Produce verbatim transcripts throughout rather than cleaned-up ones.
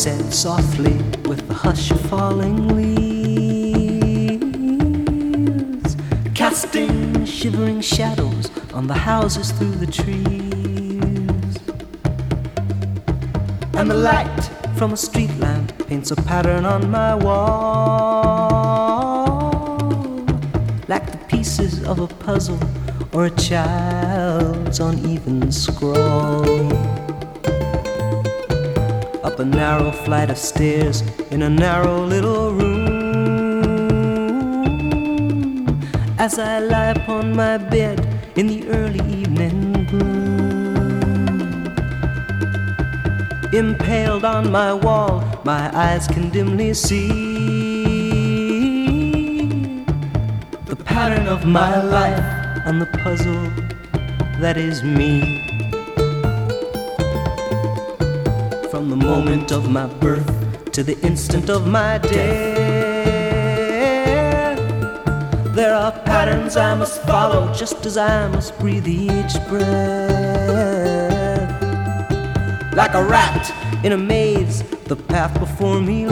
said softly with the hush of falling leaves, casting shivering shadows on the houses through the trees. And the light from a street lamp paints a pattern on my wall, like the pieces of a puzzle or a child's uneven scrawl. Up a narrow flight of stairs in a narrow little room, as I lie upon my bed in the early evening gloom. Impaled on my wall, my eyes can dimly see the pattern of my life and the puzzle that is me. From the moment of my birth to the instant of my death, there are patterns I must follow, just as I must breathe each breath. Like a rat in a maze, the path before me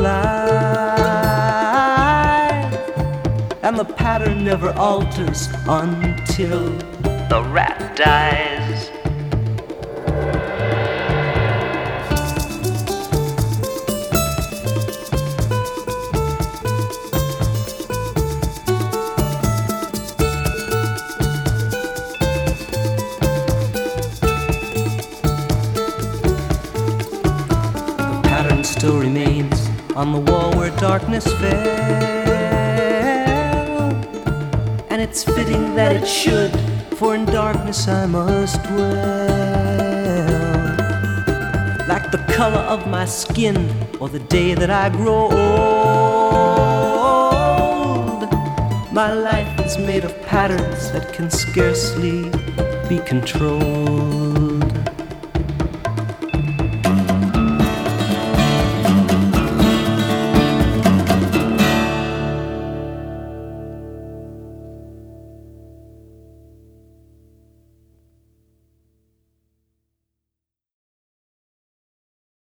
lies, and the pattern never alters until the rat dies. Still remains on the wall where darkness fell, and it's fitting that it should, for in darkness I must dwell. Like the color of my skin or the day that I grow old, my life is made of patterns that can scarcely be controlled.